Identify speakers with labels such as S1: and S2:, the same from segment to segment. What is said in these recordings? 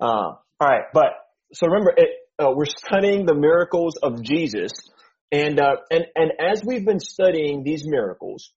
S1: All right. But so remember, we're studying the miracles of Jesus. And as we've been studying these miracles,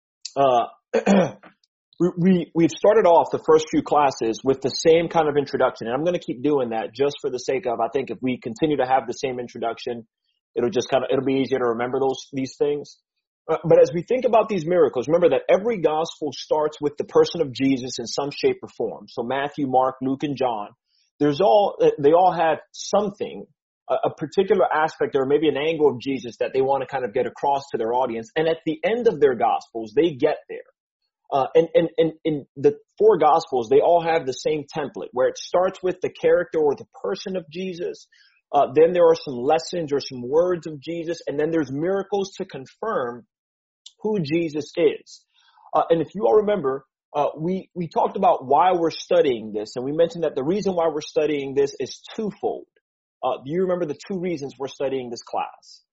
S1: we've started off the first few classes with the same kind of introduction. And I'm going to keep doing that just for the sake of, I think if we continue to have the same introduction, it'll be easier to remember these things. But as we think about these miracles, remember that every gospel starts with the person of Jesus in some shape or form. So Matthew, Mark, Luke, and John, they all have something, a particular aspect or maybe an angle of Jesus that they want to kind of get across to their audience. And at the end of their gospels, they get there. And in the four gospels, they all have the same template where it starts with the character or the person of Jesus. Then there are some lessons or some words of Jesus. And then there's miracles to confirm who Jesus is. And if you all remember, we talked about why we're studying this. And we mentioned that the reason why we're studying this is twofold. Do you remember the two reasons we're studying this class?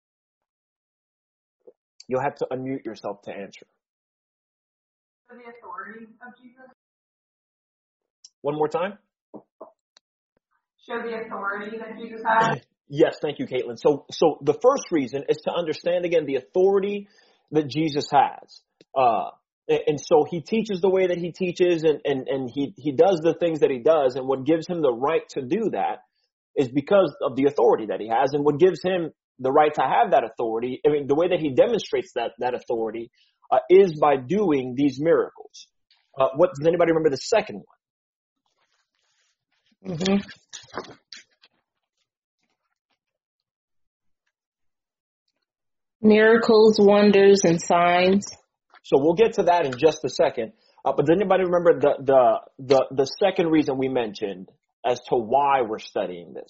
S1: You'll have to unmute yourself to answer.
S2: For the authority of Jesus?
S1: One more time.
S2: Show the authority that Jesus has?
S1: Yes, thank you, Caitlin. So the first reason is to understand, again, the authority that Jesus has. And so he teaches the way that he teaches and he does the things that he does. And what gives him the right to do that is because of the authority that he has. And what gives him the right to have that authority, I mean, the way that he demonstrates that authority is by doing these miracles. Does anybody remember the second one?
S3: Mm-hmm. Miracles, wonders, and signs.
S1: So we'll get to that in just a second. But does anybody remember the second reason we mentioned as to why we're studying this?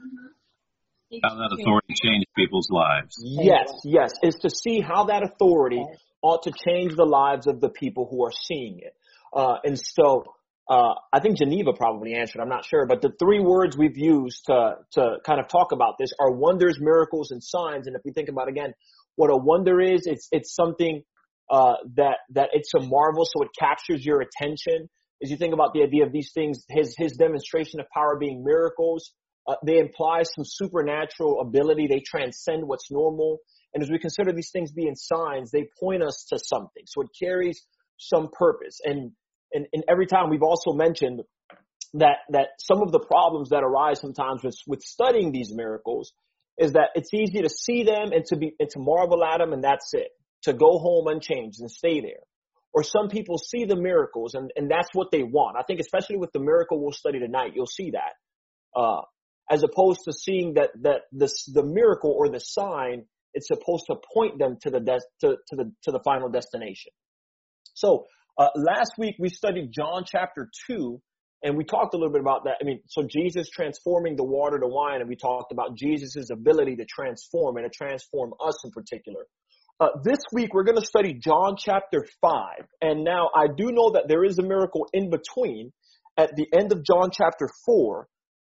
S4: How that authority changed people's lives.
S1: Yes. It's to see how that authority ought to change the lives of the people who are seeing it. And so I think Geneva probably answered. I'm not sure. But the three words we've used to kind of talk about this are wonders, miracles, and signs. And if we think about, again, what a wonder is, it's something that it's a marvel, so it captures your attention. As you think about the idea of these things, his demonstration of power being miracles, they imply some supernatural ability. They transcend what's normal. And as we consider these things being signs, they point us to something. So it carries some purpose. And every time we've also mentioned that some of the problems that arise sometimes with studying these miracles is that it's easy to see them and to marvel at them, and that's it. To go home unchanged and stay there. Or some people see the miracles and that's what they want. I think especially with the miracle we'll study tonight, you'll see that. As opposed to seeing that the miracle or the sign, it's supposed to point them to the final destination. So last week we studied John chapter 2, and we talked a little bit about that. I mean, so Jesus transforming the water to wine, and we talked about Jesus' ability to transform and to transform us in particular. This week, we're going to study John chapter 5. And now I do know that there is a miracle in between at the end of John chapter 4,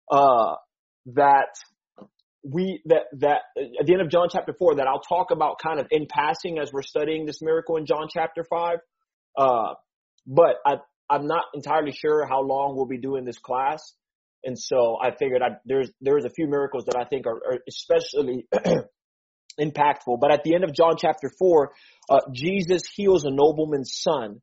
S1: that at the end of John chapter 4 that I'll talk about kind of in passing as we're studying this miracle in John chapter 5. But I'm not entirely sure how long we'll be doing this class. And so I figured there's a few miracles that I think are especially impactful. But at the end of John chapter 4, Jesus heals a nobleman's son.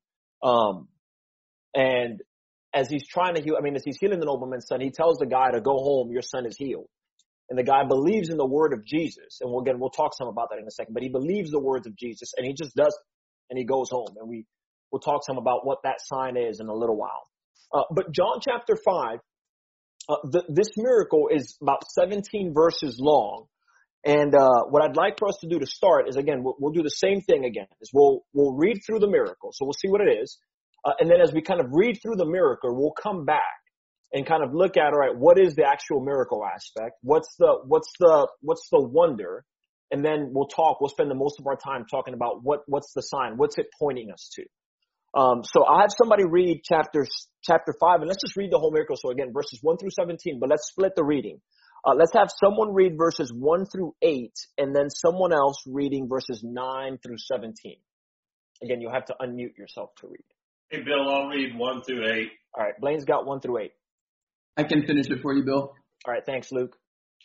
S1: And as he's trying to heal, as he's healing the nobleman's son, he tells the guy to go home, your son is healed. And the guy believes in the word of Jesus. And we'll talk some about that in a second, but he believes the words of Jesus and he just does it. And he goes home, and we'll talk some about what that sign is in a little while. But John chapter 5, this miracle is about 17 verses long. And what I'd like for us to do to start is, again, we'll do the same thing again. Is we'll read through the miracle. So we'll see what it is. And then as we kind of read through the miracle, we'll come back and kind of look at, all right, what is the actual miracle aspect? What's the wonder? And then we'll spend the most of our time talking about what's the sign? What's it pointing us to? So I'll have somebody read chapter 5, and let's just read the whole miracle. So again, verses 1 through 17, but let's split the reading. Let's have someone read verses 1 through 8, and then someone else reading verses 9 through 17. Again, you'll have to unmute yourself to read.
S5: Hey, Bill, I'll read 1 through 8.
S1: All right, Blaine's got 1 through 8.
S5: I can finish it for you, Bill.
S1: All right, thanks, Luke.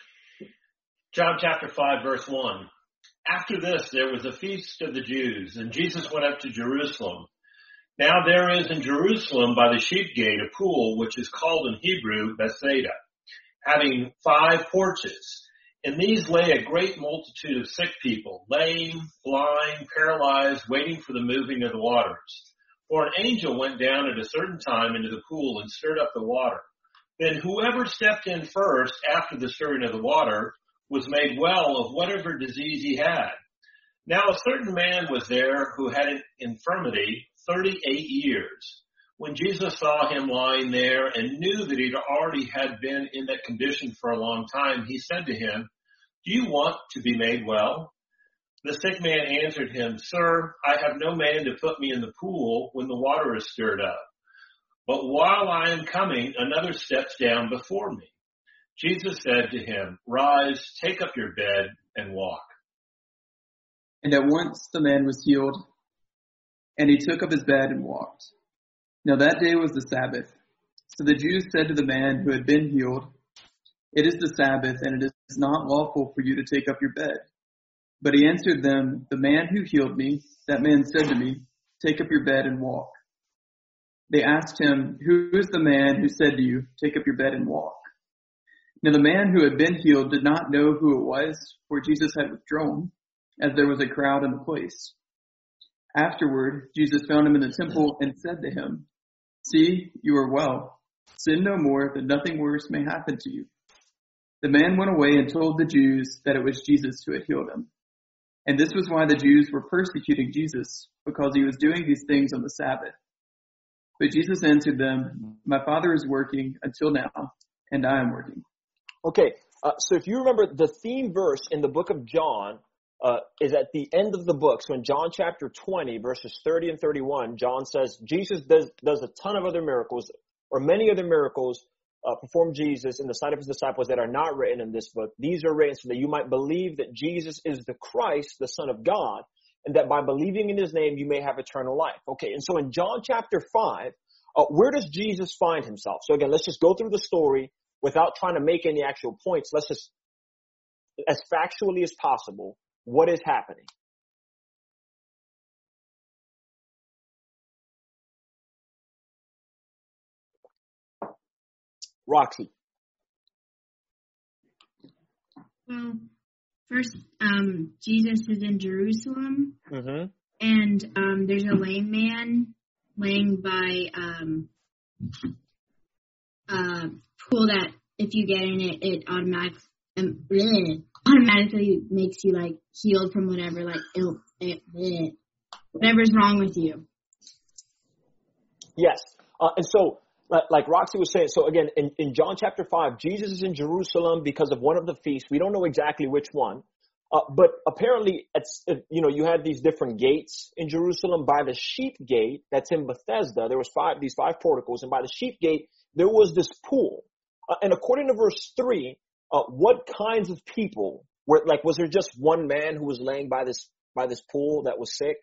S6: John chapter 5, verse 1. After this, there was a feast of the Jews, and Jesus went up to Jerusalem. Now there is in Jerusalem by the sheep gate a pool, which is called in Hebrew Bethesda, having 5 porches. In these lay a great multitude of sick people, lame, blind, paralyzed, waiting for the moving of the waters. For an angel went down at a certain time into the pool and stirred up the water. Then whoever stepped in first after the stirring of the water was made well of whatever disease he had. Now a certain man was there who had an infirmity 38 years. When Jesus saw him lying there and knew that he already had been in that condition for a long time, he said to him, "Do you want to be made well?" The sick man answered him, "Sir, I have no man to put me in the pool when the water is stirred up. But while I am coming, another steps down before me." Jesus said to him, "Rise, take up your bed, and walk."
S5: And at once the man was healed, and he took up his bed and walked. Now that day was the Sabbath. So the Jews said to the man who had been healed, "It is the Sabbath, and it is not lawful for you to take up your bed." But he answered them, "The man who healed me, that man said to me, 'Take up your bed and walk.'" They asked him, "Who is the man who said to you, 'Take up your bed and walk'?" Now the man who had been healed did not know who it was, for Jesus had withdrawn, as there was a crowd in the place. Afterward, Jesus found him in the temple and said to him, "See, you are well. Sin no more, that nothing worse may happen to you." The man went away and told the Jews that it was Jesus who had healed him. And this was why the Jews were persecuting Jesus, because he was doing these things on the Sabbath. But Jesus answered them, "My Father is working until now, and I am working."
S1: Okay, so if you remember, the theme verse in the book of John is at the end of the book. So in John chapter 20, verses 30 and 31, John says Jesus does a ton of other miracles, or many other miracles performed Jesus in the sight of his disciples that are not written in this book. These are written so that you might believe that Jesus is the Christ, the Son of God, and that by believing in his name, you may have eternal life. Okay, and so in John chapter 5, where does Jesus find himself? So again, let's just go through the story without trying to make any actual points. Let's just, as factually as possible, what is happening? Roxy.
S7: Well, first, Jesus is in Jerusalem,
S1: Mm-hmm.
S7: and there's a lame man laying by a pool that if you get in it, it automatically makes you like healed from whatever, like whatever's wrong with you.
S1: Yes. And so, like Roxy was saying, so again, in John chapter 5, Jesus is in Jerusalem because of one of the feasts. We don't know exactly which one. But apparently, you had these different gates in Jerusalem. By the sheep gate, that's in Bethesda, there was these five porticos. And by the sheep gate, there was this pool. And according to verse 3, what kinds of people was there just one man who was laying by this pool that was sick?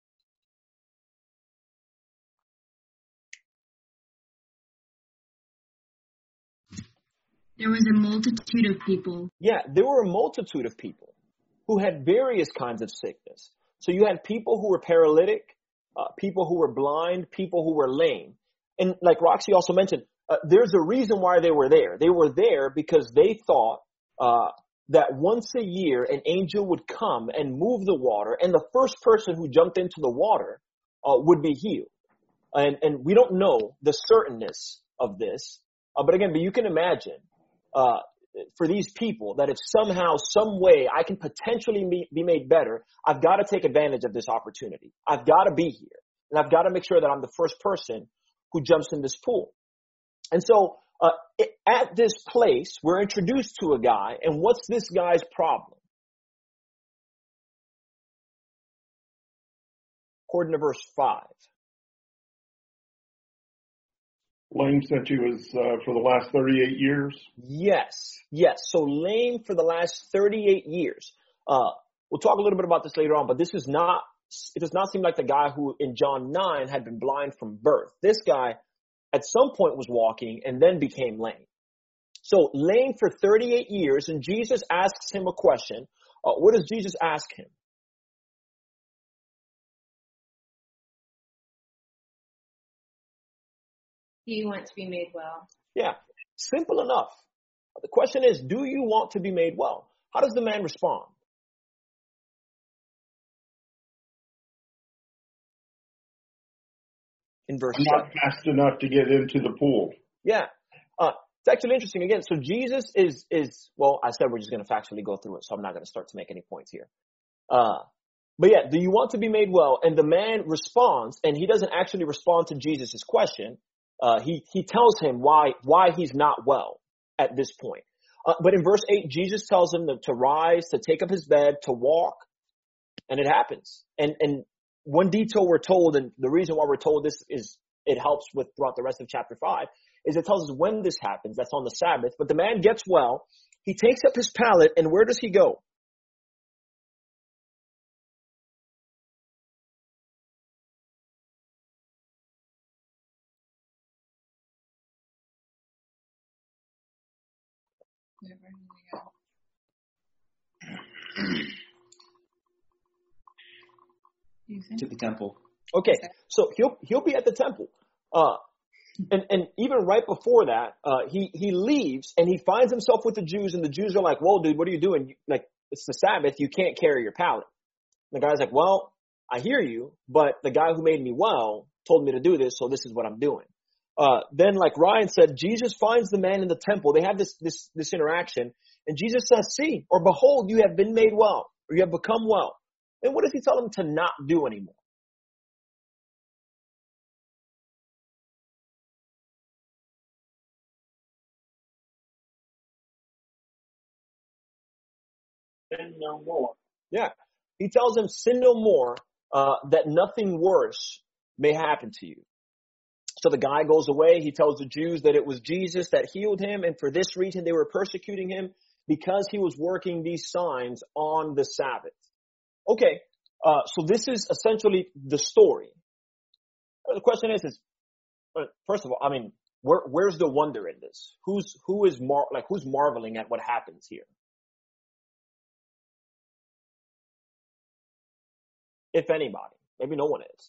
S7: There was a multitude of people.
S1: Yeah, there were a multitude of people who had various kinds of sickness. So you had people who were paralytic, people who were blind, people who were lame. And like Roxy also mentioned, there's a reason why they were there. They were there because they thought that once a year an angel would come and move the water, and the first person who jumped into the water would be healed. And we don't know the certainness of this, but you can imagine for these people that if somehow, some way I can potentially be made better, I've got to take advantage of this opportunity. I've got to be here, and I've got to make sure that I'm the first person who jumps in this pool. And so at this place, we're introduced to a guy, and what's this guy's problem? According to verse 5.
S8: Lame since he was for the last 38 years?
S1: Yes. So lame for the last 38 years. We'll talk a little bit about this later on, but it does not seem like the guy who in John 9 had been blind from birth. This guy at some point was walking and then became lame. So lame for 38 years, and Jesus asks him a question. What does Jesus ask him?
S9: Do you want to be made well?
S1: Yeah, simple enough. The question is, do you want to be made well? How does the man respond? In verse
S8: I'm
S1: 7.
S8: not fast enough to get into the pool.
S1: Yeah. It's actually interesting. Again, so Jesus is, well, I said we're just going to factually go through it, so I'm not going to start to make any points here. But yeah, do you want to be made well? And the man responds, and he doesn't actually respond to Jesus' question. He tells him why he's not well at this point. But in verse 8, Jesus tells him to rise, to take up his bed, to walk, and it happens. And one detail we're told, and the reason why we're told this is it helps with throughout the rest of chapter 5, is it tells us when this happens. That's on the Sabbath. But the man gets well. He takes up his pallet, and where does he go?
S5: To the temple.
S1: Okay, so he'll be at the temple. And even right before that, he leaves and he finds himself with the Jews, and the Jews are like, "Whoa, dude, what are you doing? Like, it's the Sabbath. You can't carry your pallet." And the guy's like, "Well, I hear you, but the guy who made me well told me to do this, so this is what I'm doing." Then, like Ryan said, Jesus finds the man in the temple. They have this interaction, and Jesus says, "See, or behold, you have been made well, or you have become well." And what does he tell him to not do anymore?
S8: Sin no more.
S1: Yeah. He tells him, sin no more, that nothing worse may happen to you. So the guy goes away. He tells the Jews that it was Jesus that healed him, and for this reason they were persecuting him, because he was working these signs on the Sabbath. Okay, so this is essentially the story. The question is first of all, I mean, where's the wonder in this? Who's marveling at what happens here? If anybody. Maybe no one is.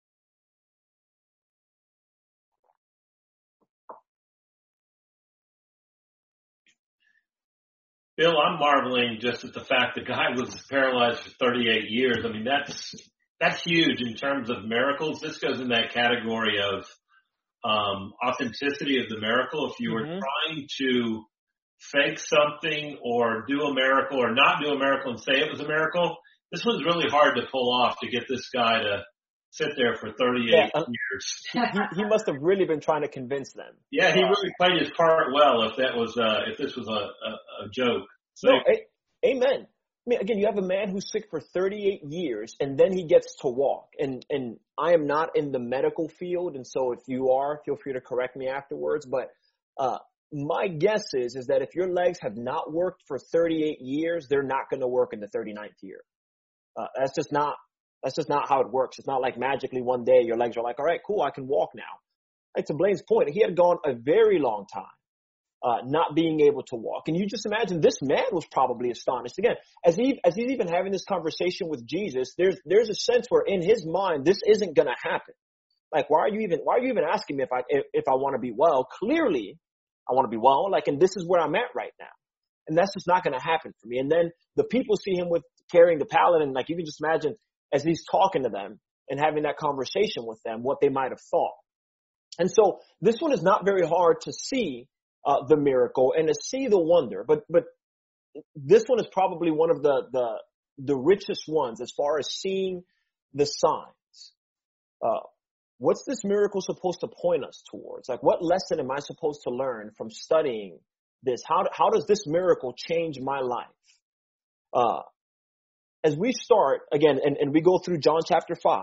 S6: Bill, I'm marveling just at the fact the guy was paralyzed for 38 years. I mean, that's huge in terms of miracles. This goes in that category of authenticity of the miracle. If you were trying to fake something or do a miracle or not do a miracle and say it was a miracle, this was really hard to pull off, to get this guy to sit there for 38 years.
S1: He must have really been trying to convince them.
S6: Yeah, he really played his part well. If this was a joke. So,
S1: no, amen. I mean, again, you have a man who's sick for 38 years, and then he gets to walk. And I am not in the medical field, and so if you are, feel free to correct me afterwards. But my guess is that if your legs have not worked for 38 years, they're not going to work in the 39th year. That's just not how it works. It's not like magically one day your legs are like, all right, cool, I can walk now. Like, to Blaine's point, he had gone a very long time not being able to walk. And you just imagine this man was probably astonished. Again, as he's even having this conversation with Jesus, there's a sense where in his mind this isn't going to happen. Like, why are you even asking me if I want to be well? Clearly, I want to be well. Like, and this is where I'm at right now. And that's just not going to happen for me. And then the people see him with carrying the pallet, and like, you can just imagine as he's talking to them and having that conversation with them, what they might have thought. And so this one is not very hard to see the miracle and to see the wonder, but this one is probably one of the richest ones as far as seeing the signs. What's this miracle supposed to point us towards? Like, what lesson am I supposed to learn from studying this? How does this miracle change my life? As we start again, and we go through John chapter 5,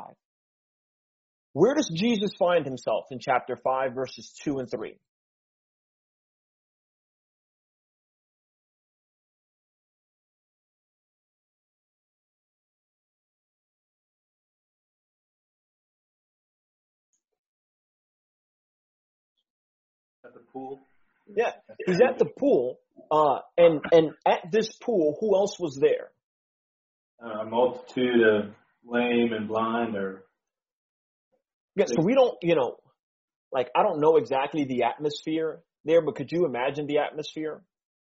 S1: where does Jesus find himself in chapter 5, verses 2 and 3?
S5: At the pool.
S1: Yeah, he's at the pool, and at this pool, who else was there?
S10: A multitude of lame and blind or.
S1: Yeah, so we don't, like, I don't know exactly the atmosphere there, but could you imagine the atmosphere?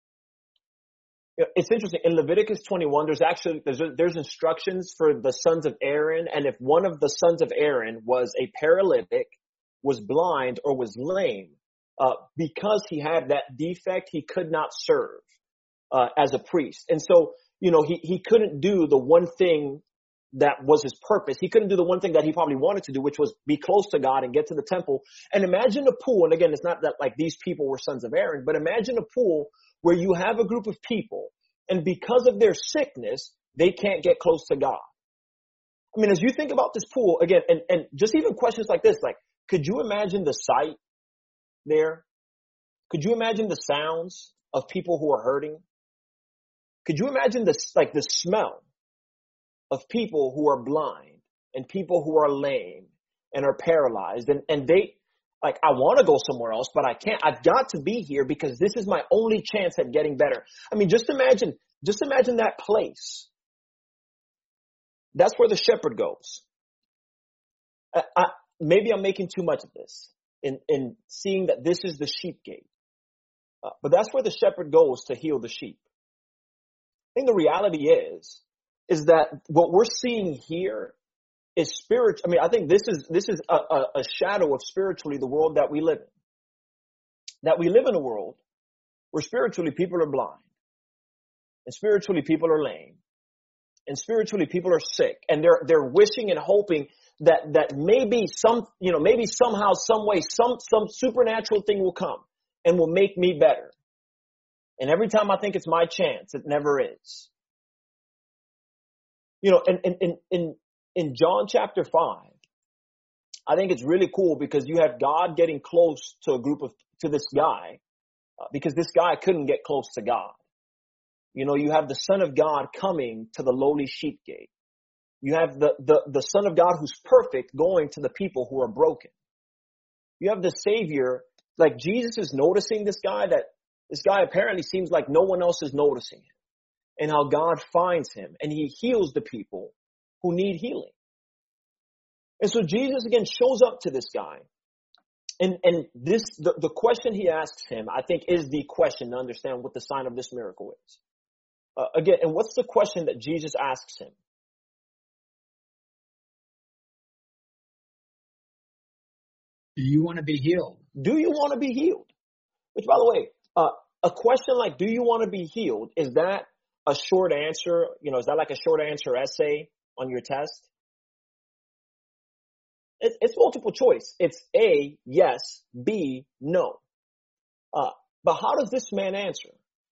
S1: It's interesting. In Leviticus 21, there's instructions for the sons of Aaron, and if one of the sons of Aaron was a paralytic, was blind, or was lame, because he had that defect, he could not serve as a priest. And so, he couldn't do the one thing that was his purpose. He couldn't do the one thing that he probably wanted to do, which was be close to God and get to the temple. And imagine a pool, and again, it's not that like these people were sons of Aaron, but imagine a pool where you have a group of people, and because of their sickness, they can't get close to God. I mean, as you think about this pool, again, and just even questions like this, like, could you imagine the sight there? Could you imagine the sounds of people who are hurting? Could you imagine the smell of people who are blind and people who are lame and are paralyzed, and they, like, I want to go somewhere else, but I can't. I've got to be here because this is my only chance at getting better. I mean, just imagine that place. That's where the shepherd goes. Maybe I'm making too much of this in seeing that this is the sheep gate. But that's where the shepherd goes to heal the sheep. I think the reality is that what we're seeing here is spiritual. I mean, I think this is a shadow of spiritually the world that we live in. That we live in a world where spiritually people are blind, and spiritually people are lame, and spiritually people are sick, and they're wishing and hoping that maybe maybe somehow, some way, some supernatural thing will come and will make me better. And every time I think it's my chance, it never is. In John chapter 5, I think it's really cool because you have God getting close to to this guy, because this guy couldn't get close to God. You have the Son of God coming to the lowly sheep gate. You have the Son of God who's perfect going to the people who are broken. You have the Savior, like Jesus is noticing this guy, that this guy apparently seems like no one else is noticing him, and how God finds him and he heals the people who need healing. And so Jesus again shows up to this guy, and the question he asks him, I think, is the question to understand what the sign of this miracle is. Again, and what's the question that Jesus asks him?
S11: Do you want to be healed?
S1: Do you want to be healed? Which, by the way, a question like, do you want to be healed? Is that a short answer? Is that like a short answer essay on your test? It's multiple choice. It's A, yes, B, no. But how does this man answer?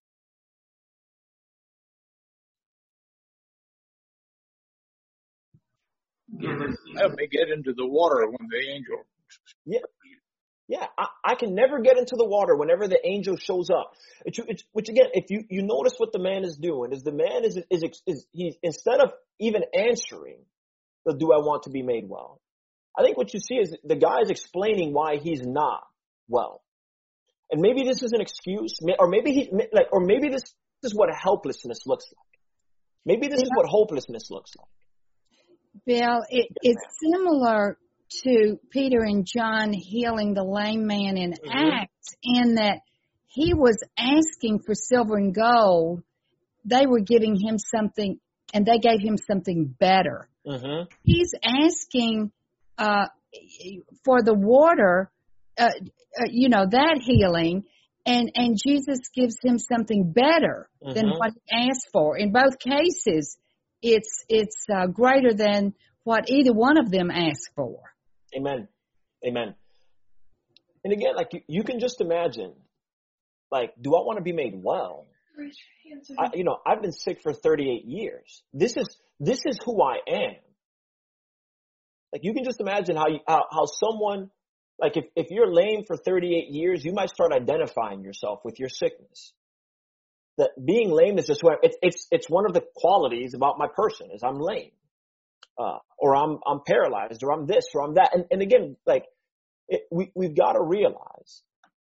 S11: Help me get into the water when the angel.
S1: Yeah, I can never get into the water whenever the angel shows up. Which again, if you notice what the man is doing, is the man is he's, instead of even answering the do I want to be made well, I think what you see is the guy is explaining why he's not well. And maybe this is an excuse, or maybe this is what helplessness looks like. Maybe this is what hopelessness looks like.
S12: Bill, it's similar to Peter and John healing the lame man in Acts, in that he was asking for silver and gold. They were giving him something, and they gave him something better. He's asking for the water, that healing, and Jesus gives him something better than what he asked for. In both cases, it's greater than what either one of them asked for.
S1: Amen. And again, like you can just imagine, like, do I want to be made well? I've been sick for 38 years. This is who I am. Like, you can just imagine how someone, like, if you're lame for 38 years, you might start identifying yourself with your sickness. That being lame is just where it's one of the qualities about my person is I'm lame. Or I'm paralyzed, or I'm this, or I'm that. And again, like, we've got to realize,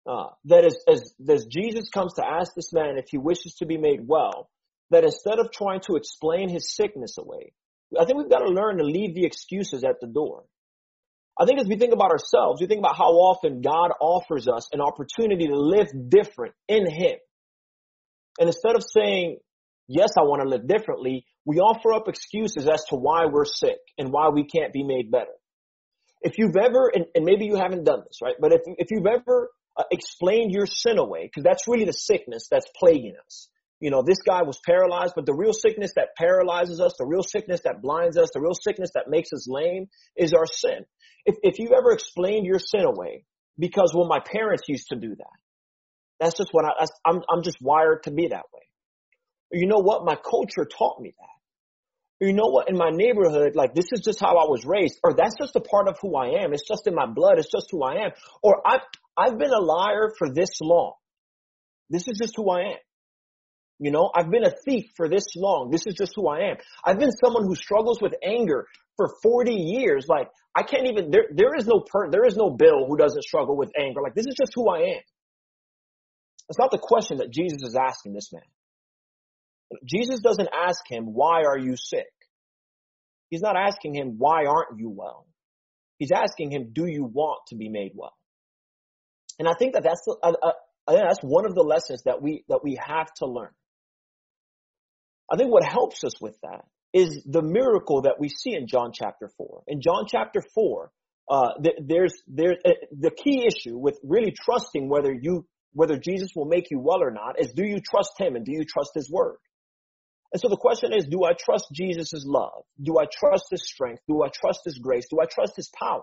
S1: that as Jesus comes to ask this man if he wishes to be made well, that instead of trying to explain his sickness away, I think we've got to learn to leave the excuses at the door. I think as we think about ourselves, we think about how often God offers us an opportunity to live different in him. And instead of saying, yes, I want to live differently, we offer up excuses as to why we're sick and why we can't be made better. If you've ever, and maybe you haven't done this, right? But if you've ever explained your sin away, because that's really the sickness that's plaguing us. You know, this guy was paralyzed, but the real sickness that paralyzes us, the real sickness that blinds us, the real sickness that makes us lame is our sin. If you've ever explained your sin away because, well, my parents used to do that. That's just what I'm just wired to be that way. You know what? My culture taught me that. You know what? In my neighborhood, like, this is just how I was raised, or that's just a part of who I am. It's just in my blood. It's just who I am. Or I've been a liar for this long. This is just who I am. You know, I've been a thief for this long. This is just who I am. I've been someone who struggles with anger for 40 years. Like, I can't even, there is no Bill who doesn't struggle with anger. Like, this is just who I am. That's not the question that Jesus is asking this man. Jesus doesn't ask him, why are you sick? He's not asking him, why aren't you well? He's asking him, do you want to be made well? And I think that's one of the lessons that we have to learn. I think what helps us with that is the miracle that we see in John chapter 4. In John chapter 4, there's the key issue with really trusting whether Jesus will make you well or not is, do you trust him and do you trust his word? And so the question is, do I trust Jesus' love? Do I trust his strength? Do I trust his grace? Do I trust his power?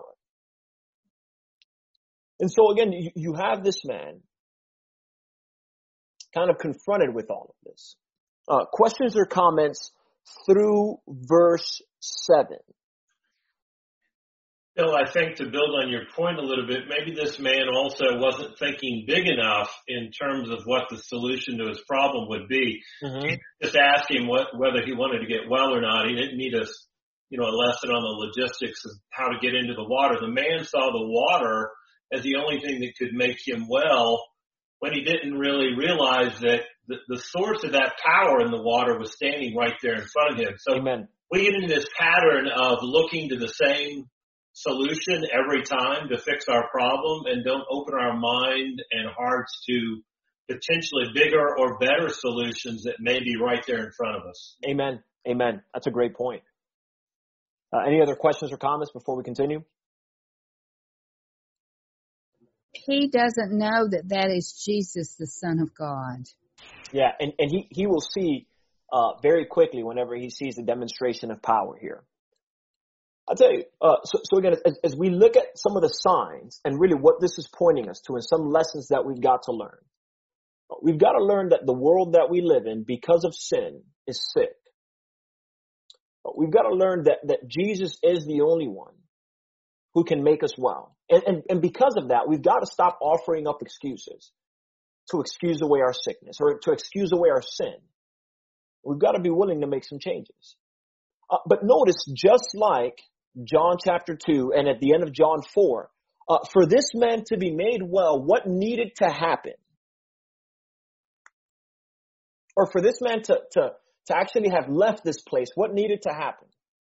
S1: And so again, you have this man kind of confronted with all of this. Questions or comments through verse 7?
S6: Bill, I think to build on your point a little bit, maybe this man also wasn't thinking big enough in terms of what the solution to his problem would be. Mm-hmm. He just asked him whether he wanted to get well or not. He didn't need a lesson on the logistics of how to get into the water. The man saw the water as the only thing that could make him well, when he didn't really realize that the source of that power in the water was standing right there in front of him. So Amen. We get into this pattern of looking to the same solution every time to fix our problem and don't open our mind and hearts to potentially bigger or better solutions that may be right there in front of us.
S1: Amen. Amen. That's a great point. Any other questions or comments before we continue?
S12: He doesn't know that is Jesus, the Son of God.
S1: Yeah, and he will see very quickly whenever he sees the demonstration of power here. I'll tell you, so again, as we look at some of the signs and really what this is pointing us to and some lessons that we've got to learn, we've got to learn that the world that we live in, because of sin, is sick. We've got to learn that Jesus is the only one who can make us well. And because of that, we've got to stop offering up excuses to excuse away our sickness or to excuse away our sin. We've got to be willing to make some changes. But notice, just like John chapter 2 and at the end of John 4, for this man to be made well, what needed to happen? Or for this man to actually have left this place, what needed to happen?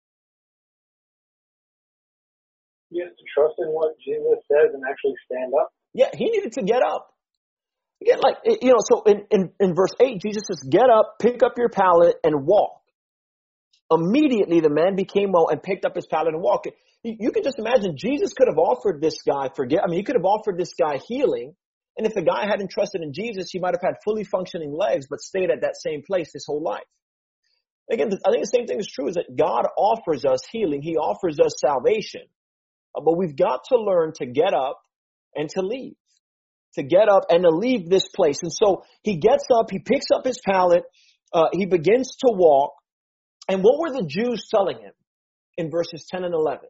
S13: You have to trust in what Jesus says and actually stand up.
S1: Yeah, he needed to get up. Again, so in verse 8, Jesus says, get up, pick up your pallet, and walk. Immediately, the man became well and picked up his pallet and walked. You can just imagine, Jesus could have offered this guy he could have offered this guy healing. And if the guy hadn't trusted in Jesus, he might have had fully functioning legs, but stayed at that same place his whole life. Again, I think the same thing is true, is that God offers us healing. He offers us salvation. But we've got to learn to get up and to leave. To get up and to leave this place. And so he gets up, he picks up his pallet, he begins to walk. And what were the Jews telling him in verses 10 and 11?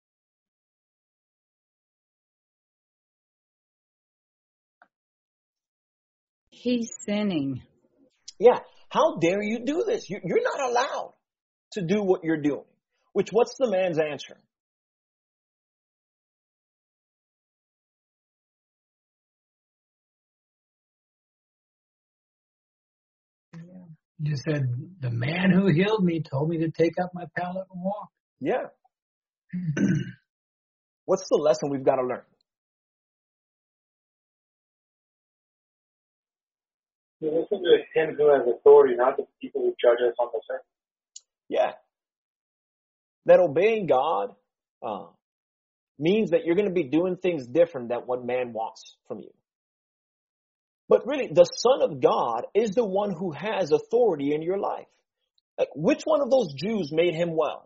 S12: He's sinning.
S1: Yeah. How dare you do this? You're not allowed to do what you're doing. What's the man's answer?
S14: You said, the man who healed me told me to take up my pallet and walk.
S1: Yeah. What's the lesson we've got to learn?
S13: You listen to him who has authority, not the people who judge us on the surface.
S1: Yeah. That obeying God means that you're going to be doing things different than what man wants from you. But really, the Son of God is the one who has authority in your life. Like, which one of those Jews made him well?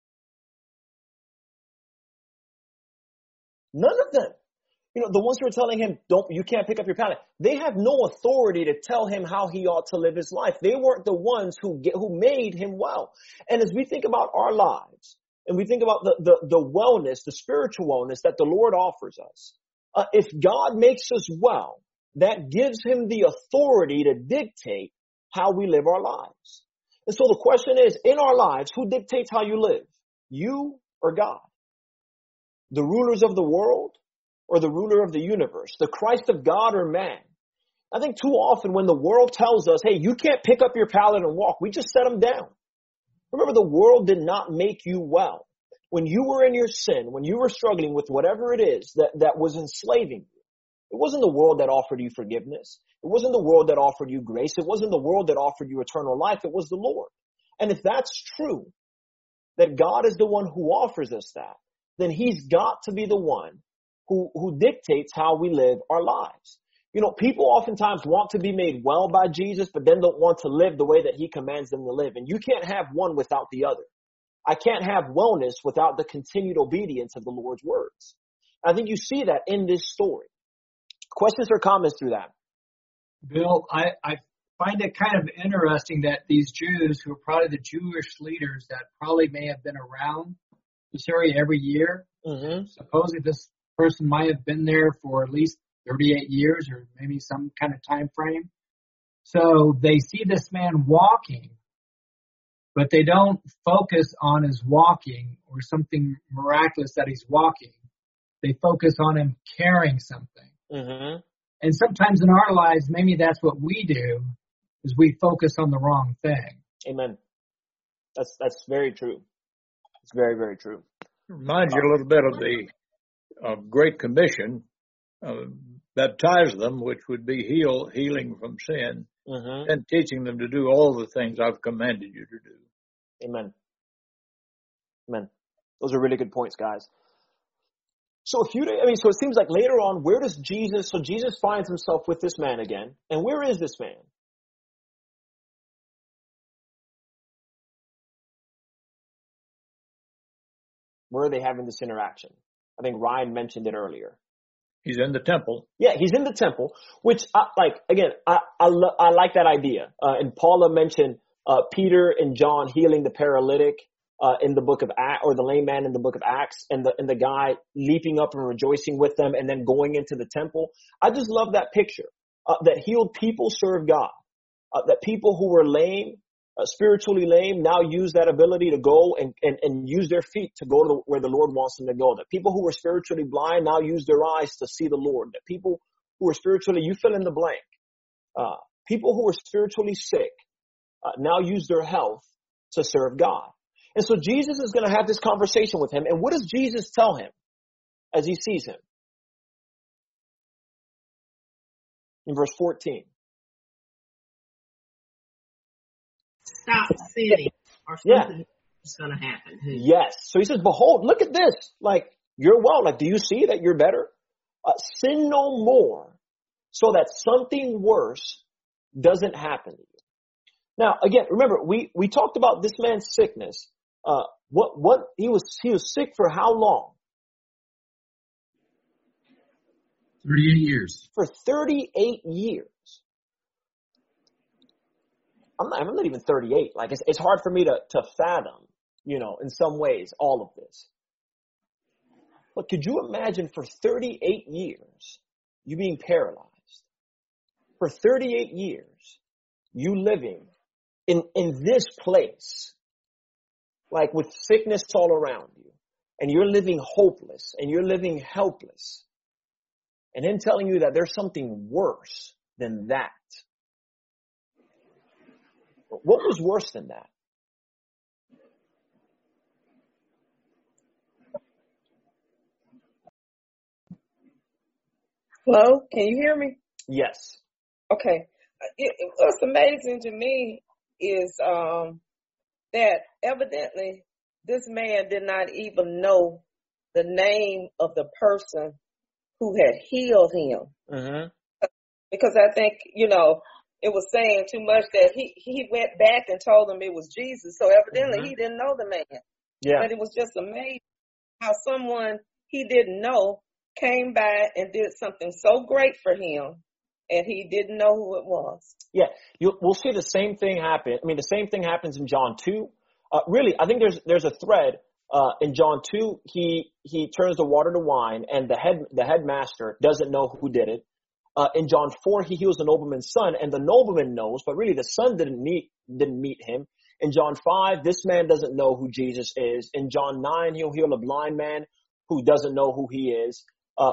S1: None of them. The ones who are telling him, you can't pick up your pallet, they have no authority to tell him how he ought to live his life. They weren't the ones who made him well. And as we think about our lives, and we think about the wellness, the spiritual wellness that the Lord offers us, if God makes us well, that gives him the authority to dictate how we live our lives. And so the question is, in our lives, who dictates how you live? You or God? The rulers of the world or the ruler of the universe? The Christ of God or man? I think too often when the world tells us, hey, you can't pick up your pallet and walk, we just set them down. Remember, the world did not make you well. When you were in your sin, when you were struggling with whatever it is that was enslaving you, it wasn't the world that offered you forgiveness. It wasn't the world that offered you grace. It wasn't the world that offered you eternal life. It was the Lord. And if that's true, that God is the one who offers us that, then he's got to be the one who dictates how we live our lives. People oftentimes want to be made well by Jesus, but then don't want to live the way that he commands them to live. And you can't have one without the other. I can't have wellness without the continued obedience of the Lord's words. I think you see that in this story. Questions or comments through that?
S14: Bill, I find it kind of interesting that these Jews, who are probably the Jewish leaders that probably may have been around this area every year, supposedly this person might have been there for at least 38 years or maybe some kind of time frame. So they see this man walking, but they don't focus on his walking or something miraculous that he's walking. They focus on him carrying something. Mm-hmm. And sometimes in our lives, maybe that's what we do, is we focus on the wrong thing.
S1: Amen. That's very true. It's very, very true.
S11: Reminds you a little bit of the Great Commission, baptize them, which would be healing from sin, and teaching them to do all the things I've commanded you to do.
S1: Amen. Amen. Those are really good points, guys. So so it seems like later on, where does Jesus finds himself with this man again. And where is this man? Where are they having this interaction? I think Ryan mentioned it earlier.
S11: He's in the temple.
S1: Yeah, he's in the temple, which I like that idea. And Paula mentioned Peter and John healing the paralytic in the book of Acts, or the lame man in the book of Acts, and the guy leaping up and rejoicing with them and then going into the temple. I just love that picture, that healed people serve God, that people who were lame, spiritually lame, now use that ability to go and use their feet to go to where the Lord wants them to go. That people who were spiritually blind now use their eyes to see the Lord. That people who are spiritually, you fill in the blank, people who are spiritually sick now use their health to serve God. And so Jesus is going to have this conversation with him. And what does Jesus tell him as he sees him? In verse 14.
S15: Stop sinning, or something is going to happen.
S1: Yes. So he says, behold, look at this. Like, you're well. Like, do you see that you're better? Sin no more, so that something worse doesn't happen to you. Now, again, remember, we talked about this man's sickness. What he was sick for how long?
S16: 38 years.
S1: For 38 years. I'm not even 38. Like, it's hard for me to fathom, in some ways, all of this. But could you imagine for 38 years, you being paralyzed? For 38 years, you living in this place, like with sickness all around you, and you're living hopeless, and you're living helpless, and him telling you that there's something worse than that. What was worse than that?
S17: Hello, can you hear me?
S1: Yes.
S17: Okay. What's amazing to me is that evidently this man did not even know the name of the person who had healed him.
S1: Mm-hmm.
S17: Because I think, it was saying too much that he went back and told them it was Jesus. So evidently he didn't know the man.
S1: Yeah.
S17: But it was just amazing how someone he didn't know came by and did something so great for him, and he didn't know who it was.
S1: Yeah, we'll see the same thing happen. I mean, the same thing happens in John 2. Really, I think there's a thread in John 2. He turns the water to wine, and the headmaster doesn't know who did it. In John 4, he heals the nobleman's son, and the nobleman knows, but really the son didn't meet him. In John 5, this man doesn't know who Jesus is. In John 9, he'll heal a blind man who doesn't know who he is.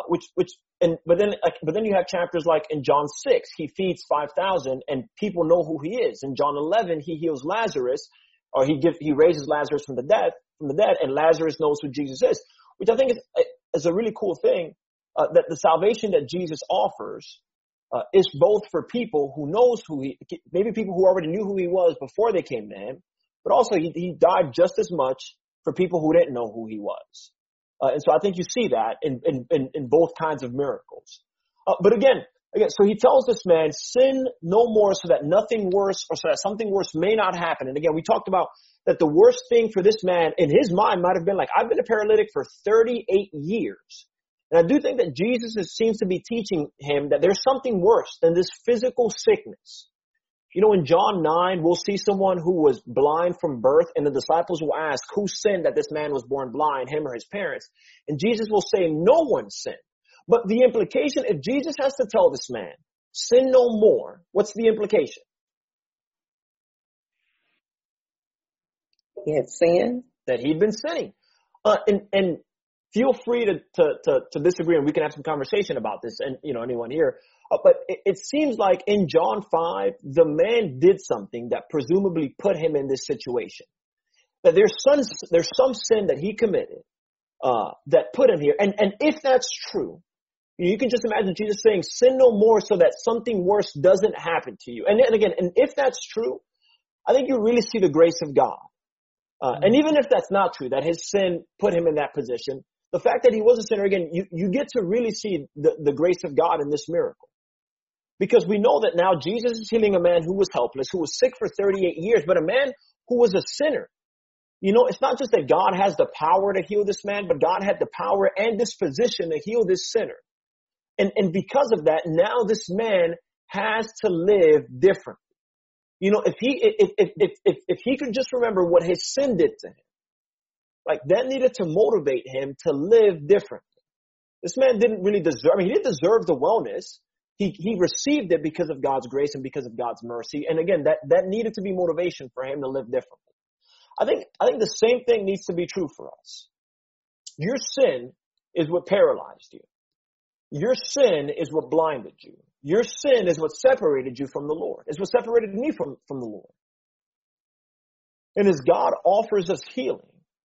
S1: But then you have chapters like in John 6, he feeds 5,000 and people know who he is. In John 11, he heals Lazarus, or he raises Lazarus from the dead, and Lazarus knows who Jesus is, which I think is a really cool thing, that the salvation that Jesus offers, is both for people who knows maybe people who already knew who he was before they came to him, but also he died just as much for people who didn't know who he was. And so I think you see that in both kinds of miracles. But again, so he tells this man, sin no more so that nothing worse, or so that something worse may not happen. And again, we talked about that the worst thing for this man in his mind might have been like, I've been a paralytic for 38 years. And I do think that Jesus seems to be teaching him that there's something worse than this physical sickness. In John 9, we'll see someone who was blind from birth, and the disciples will ask, who sinned that this man was born blind, him or his parents? And Jesus will say, no one sinned. But the implication, if Jesus has to tell this man, sin no more, what's the implication?
S17: He had sinned.
S1: That he'd been sinning. And feel free to disagree, and we can have some conversation about this, and, anyone here. But it seems like in John 5, the man did something that presumably put him in this situation. That there's some sin that he committed that put him here. And if that's true, you can just imagine Jesus saying, sin no more so that something worse doesn't happen to you. And again, if that's true, I think you really see the grace of God. And even if that's not true, that his sin put him in that position, the fact that he was a sinner, again, you get to really see the grace of God in this miracle. Because we know that now Jesus is healing a man who was helpless, who was sick for 38 years, but a man who was a sinner. It's not just that God has the power to heal this man, but God had the power and disposition to heal this sinner. And because of that, now this man has to live differently. If he could just remember what his sin did to him, like that needed to motivate him to live differently. This man didn't really deserve, he didn't deserve the wellness. He received it because of God's grace and because of God's mercy. And again, that needed to be motivation for him to live differently. I think the same thing needs to be true for us. Your sin is what paralyzed you. Your sin is what blinded you. Your sin is what separated you from the Lord. It's what separated me from the Lord. And as God offers us healing,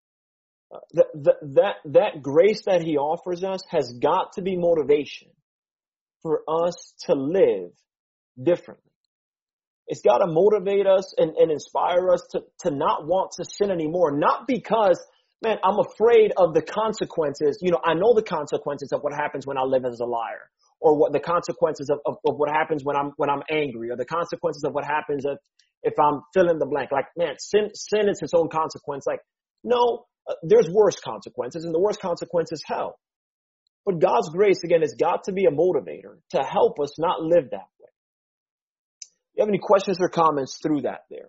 S1: that grace that he offers us has got to be motivation for us to live differently. It's got to motivate us and inspire us to not want to sin anymore. Not because, man, I'm afraid of the consequences. I know the consequences of what happens when I live as a liar, or what the consequences of what happens when I'm angry, or the consequences of what happens if I'm fill in the blank. Like, man, sin is its own consequence. Like, no, there's worse consequences, and the worst consequence is hell. But God's grace, again, has got to be a motivator to help us not live that way. You have any questions or comments through that there?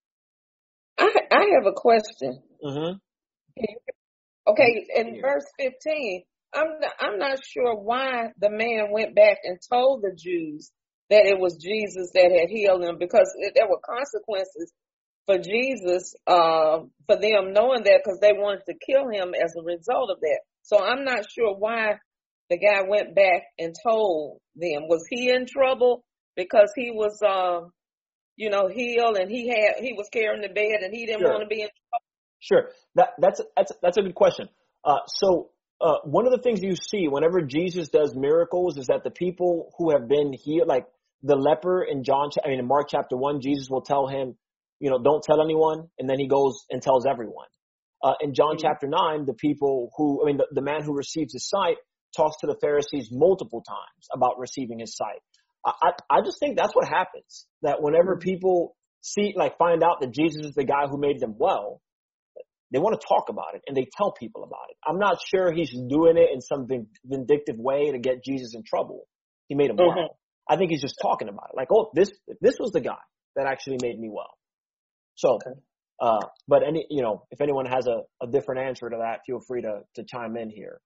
S17: I have a question.
S1: Mm-hmm.
S17: Okay, in verse 15, I'm not sure why the man went back and told the Jews that it was Jesus that had healed him, because there were consequences for Jesus, for them knowing that, because they wanted to kill him as a result of that. So I'm not sure why the guy went back and told them. Was he in trouble because he was heal, and he was carrying the bed and he didn't want to be in trouble?
S1: Sure. That's a good question. One of the things you see whenever Jesus does miracles is that the people who have been healed, like the leper in Mark chapter 1, Jesus will tell him, don't tell anyone. And then he goes and tells everyone. In John chapter 9, the man who receives his sight talks to the Pharisees multiple times about receiving his sight. I just think that's what happens, that whenever people find out that Jesus is the guy who made them well, they want to talk about it and they tell people about it. I'm not sure he's doing it in some vindictive way to get Jesus in trouble. He made him well. I think he's just talking about it. Like, this was the guy that actually made me well. So, but if anyone has a different answer to that, feel free to chime in here.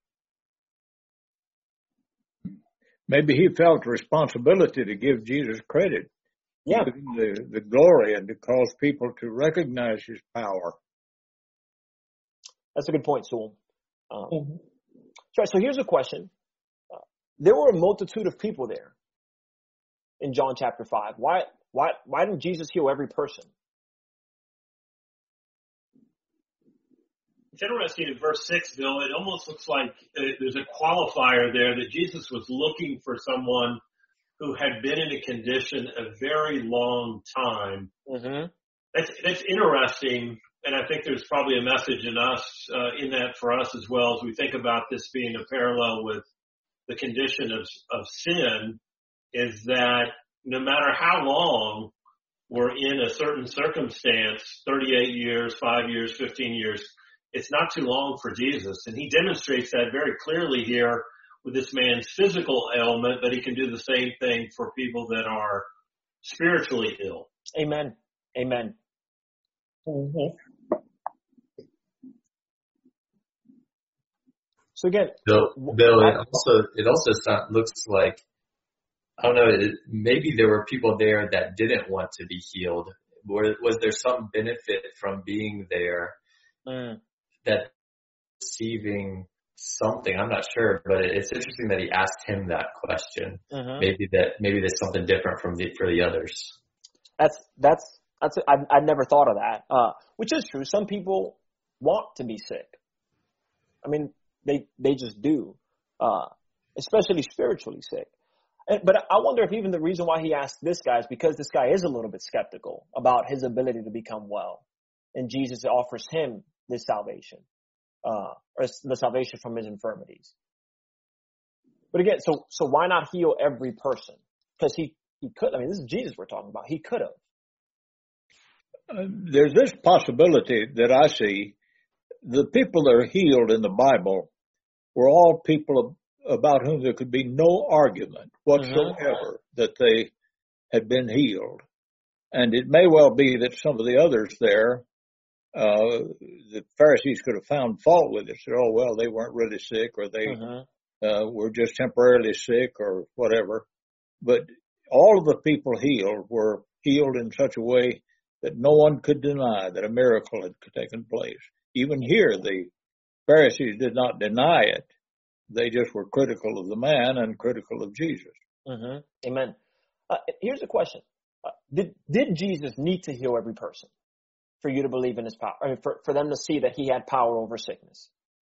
S11: Maybe he felt responsibility to give Jesus credit.
S1: Yeah.
S11: Give him the glory and to cause people to recognize his power.
S1: That's a good point, Sewell. So here's a question. There were a multitude of people there in John chapter 5. Why didn't Jesus heal every person?
S6: It's interesting in verse 6, Bill. It almost looks like there's a qualifier there that Jesus was looking for someone who had been in a condition a very long time. Mm-hmm. That's interesting, and I think there's probably a message in that for us as well as we think about this being a parallel with the condition of sin, is that no matter how long we're in a certain circumstance, 38 years, 5 years, 15 years, it's not too long for Jesus. And he demonstrates that very clearly here with this man's physical ailment, but he can do the same thing for people that are spiritually ill.
S1: Amen. Amen. Mm-hmm. So again,
S18: Bill, it also looks like, I don't know, maybe there were people there that didn't want to be healed. Was there some benefit from being there that receiving something? I'm not sure, but it's interesting that he asked him that question. Mm-hmm. Maybe there's something different for the others.
S1: I never thought of that, which is true. Some people want to be sick. I mean, they just do, especially spiritually sick. But I wonder if even the reason why he asked this guy is because this guy is a little bit skeptical about his ability to become well. And Jesus offers him this salvation, or the salvation from his infirmities. But again, so why not heal every person? Because he could. I mean, this is Jesus we're talking about. He could have.
S11: There's this possibility that I see. The people that are healed in the Bible were all people about whom there could be no argument whatsoever that they had been healed. And it may well be that some of the others there, the Pharisees could have found fault with it. Said, oh, well, they weren't really sick, or they were just temporarily sick or whatever. But all of the people healed were healed in such a way that no one could deny that a miracle had taken place. Even here, the Pharisees did not deny it. They just were critical of the man and critical of Jesus.
S1: Mm-hmm. Amen. Here's a question. Did Jesus need to heal every person for you to believe in his power? I mean, for them to see that he had power over sickness?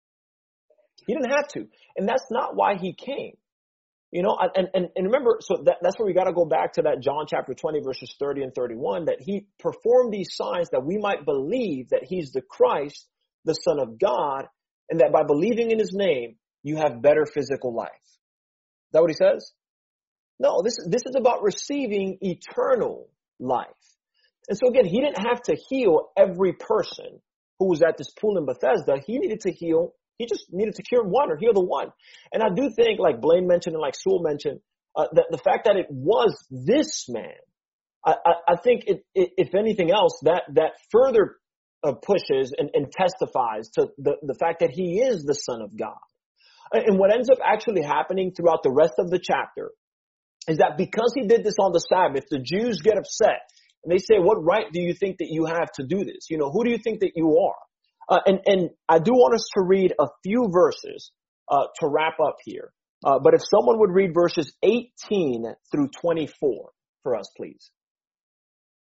S1: He didn't have to. And that's not why he came. And remember, so that's where we got to go back to that John chapter 20, verses 30 and 31, that he performed these signs that we might believe that he's the Christ, the Son of God, and that by believing in his name, you have better physical life. Is that what he says? No, this is about receiving eternal life. And so again, he didn't have to heal every person who was at this pool in Bethesda. He just needed to cure one or heal the one. And I do think, like Blaine mentioned and like Sewell mentioned, that the fact that it was this man, I think if anything else, that further pushes and testifies to the fact that he is the Son of God. And what ends up actually happening throughout the rest of the chapter is that because he did this on the Sabbath, the Jews get upset and they say, what right do you think that you have to do this? Who do you think that you are? And I do want us to read a few verses to wrap up here. But if someone would read verses 18 through 24 for us, please.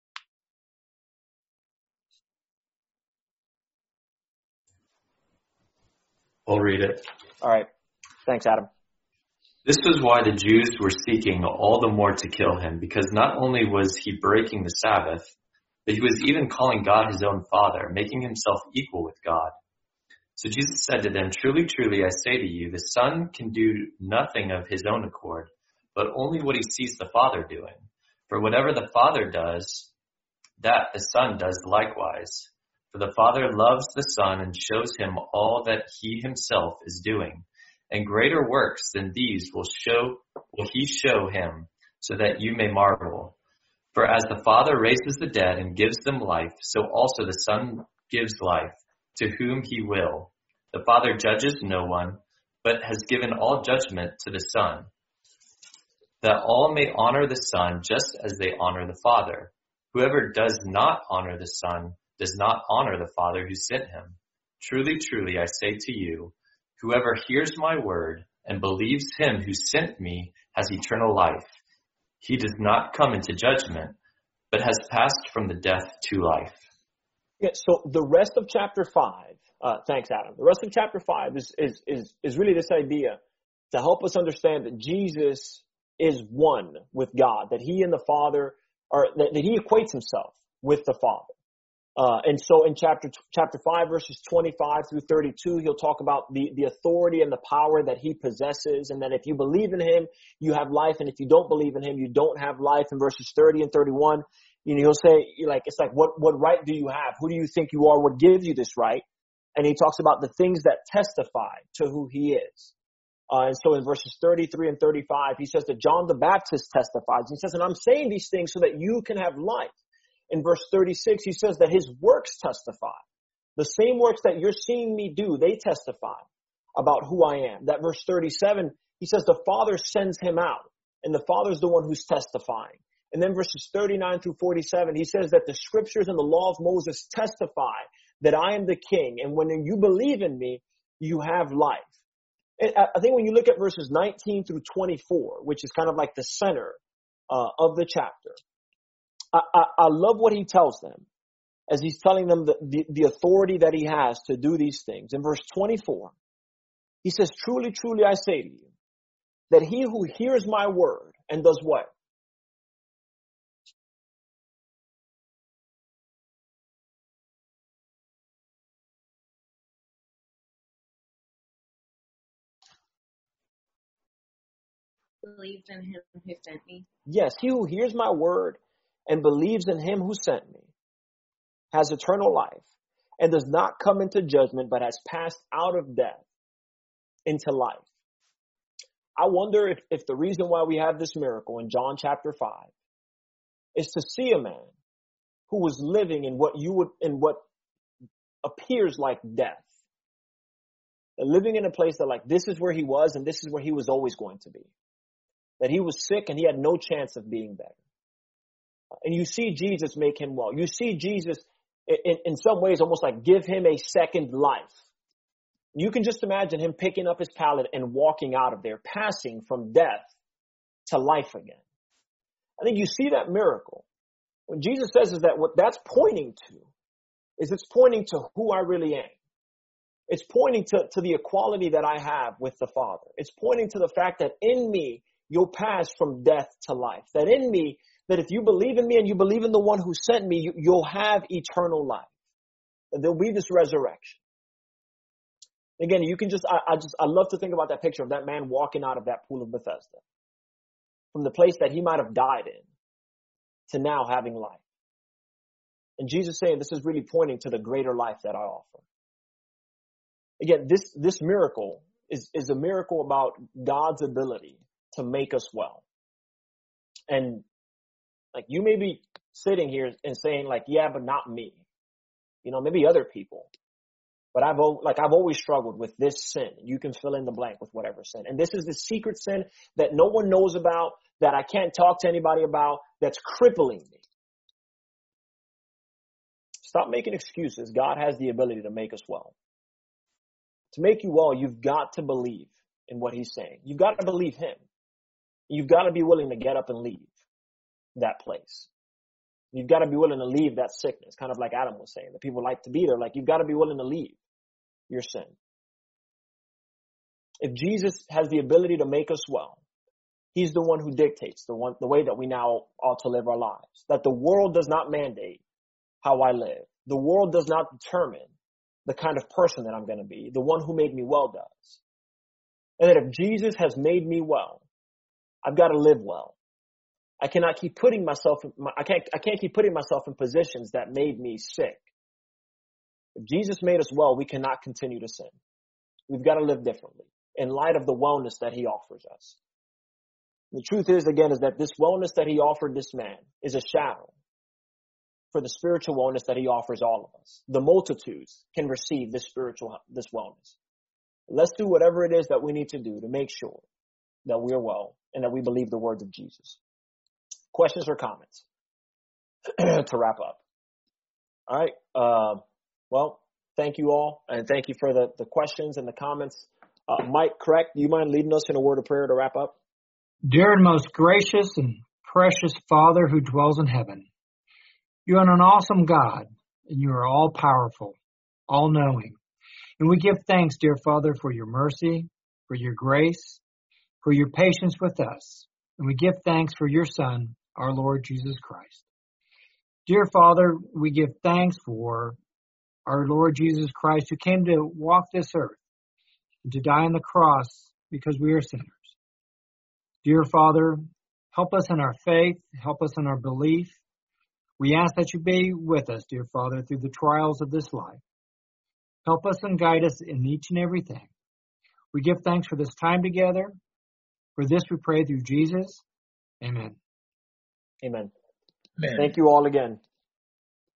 S18: I'll read it.
S1: All right. Thanks, Adam.
S18: This was why the Jews were seeking all the more to kill him, because not only was he breaking the Sabbath, but he was even calling God his own Father, making himself equal with God. So Jesus said to them, "Truly, truly, I say to you, the Son can do nothing of his own accord, but only what he sees the Father doing. For whatever the Father does, that the Son does likewise. For the Father loves the Son and shows him all that he himself is doing. And greater works than these will he show him, so that you may marvel. For as the Father raises the dead and gives them life, so also the Son gives life to whom he will. The Father judges no one, but has given all judgment to the Son, that all may honor the Son just as they honor the Father. Whoever does not honor the Son does not honor the Father who sent him. Truly, truly, I say to you, whoever hears my word and believes him who sent me has eternal life. He does not come into judgment, but has passed from the death to life."
S1: Yeah, so the rest of chapter 5, thanks, Adam. The rest of chapter 5 is really this idea to help us understand that Jesus is one with God, that he and the Father that he equates himself with the Father. And so in chapter 5, verses 25 through 32, he'll talk about the authority and the power that he possesses, and that if you believe in him, you have life, and if you don't believe in him, you don't have life. In verses 30 and 31, he'll say, it's like, what right do you have? Who do you think you are? What gives you this right? And he talks about the things that testify to who he is. And so in verses 33 and 35, he says that John the Baptist testifies. He says, and I'm saying these things so that you can have life. In verse 36, he says that his works testify. The same works that you're seeing me do, they testify about who I am. That verse 37, he says the Father sends him out, and the Father's the one who's testifying. And then verses 39 through 47, he says that the scriptures and the law of Moses testify that I am the king, and when you believe in me, you have life. And I think when you look at verses 19 through 24, which is kind of like the center of the chapter, I love what he tells them as he's telling them the authority that he has to do these things. In verse 24, he says, "Truly, truly, I say to you, that he who hears my word and does what?
S9: Believes in him who sent me."
S1: Yes, he who hears my word and believes in him who sent me has eternal life and does not come into judgment, but has passed out of death into life. I wonder if the reason why we have this miracle in John chapter 5 is to see a man who was living in what appears like death. Living in a place that this is where he was and this is where he was always going to be. That he was sick and he had no chance of being better. And you see Jesus make him well. You see Jesus in some ways almost like give him a second life. You can just imagine him picking up his pallet and walking out of there, passing from death to life again. I think you see that miracle. What Jesus says is that what that's pointing to is it's pointing to who I really am. It's pointing to the equality that I have with the Father. It's pointing to the fact that in me, you'll pass from death to life. That in me, that if you believe in me and you believe in the one who sent me, you'll have eternal life. And there'll be this resurrection. Again, you can I love to think about that picture of that man walking out of that pool of Bethesda. From the place that he might have died in to now having life. And Jesus saying this is really pointing to the greater life that I offer. Again, this miracle is a miracle about God's ability to make us well. And you may be sitting here and saying yeah, but not me. Maybe other people. But I've always struggled with this sin. You can fill in the blank with whatever sin. And this is the secret sin that no one knows about, that I can't talk to anybody about, that's crippling me. Stop making excuses. God has the ability to make us well. To make you well, you've got to believe in what he's saying. You've got to believe him. You've got to be willing to get up and leave that place. You've got to be willing to leave that sickness, kind of like Adam was saying. The people like to be there. You've got to be willing to leave your sin. If Jesus has the ability to make us well, he's the one who dictates the way that we now ought to live our lives. That the world does not mandate how I live. The world does not determine the kind of person that I'm going to be. The one who made me well does. And that if Jesus has made me well, I've got to live well. I cannot keep putting myself I can't keep putting myself in positions that made me sick. If Jesus made us well, we cannot continue to sin. We've got to live differently in light of the wellness that he offers us. The truth is, again, is that this wellness that he offered this man is a shadow for the spiritual wellness that he offers all of us. The multitudes can receive this wellness. Let's do whatever it is that we need to do to make sure that we're well and that we believe the words of Jesus. Questions or comments to wrap up? All right. Well, thank you all, and thank you for the questions and the comments. Mike, correct? Do you mind leading us in a word of prayer to wrap up?
S14: Dear and most gracious and precious Father who dwells in heaven, you are an awesome God, and you are all powerful, all knowing. And we give thanks, dear Father, for your mercy, for your grace, for your patience with us. And we give thanks for your Son, our Lord Jesus Christ. Dear Father, we give thanks for our Lord Jesus Christ, who came to walk this earth and to die on the cross because we are sinners. Dear Father, help us in our faith, help us in our belief. We ask that you be with us, dear Father, through the trials of this life. Help us and guide us in each and everything. We give thanks for this time together. For this we pray through Jesus. Amen.
S1: Amen.
S11: Amen.
S1: Thank you all again.